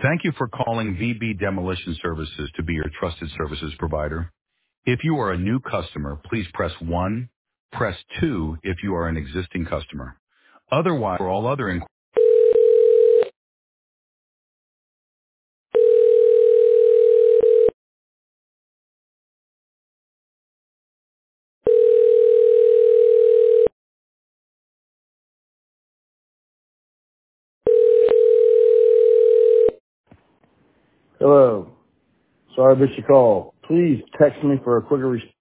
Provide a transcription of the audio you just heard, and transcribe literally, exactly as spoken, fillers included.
Thank you for calling V B Demolition Services to be your trusted services provider. If you are a new customer, please press one. Press two if you are an existing customer. Otherwise, for all other inquiries. Hello. Sorry I missed your call. Please text me for a quicker response.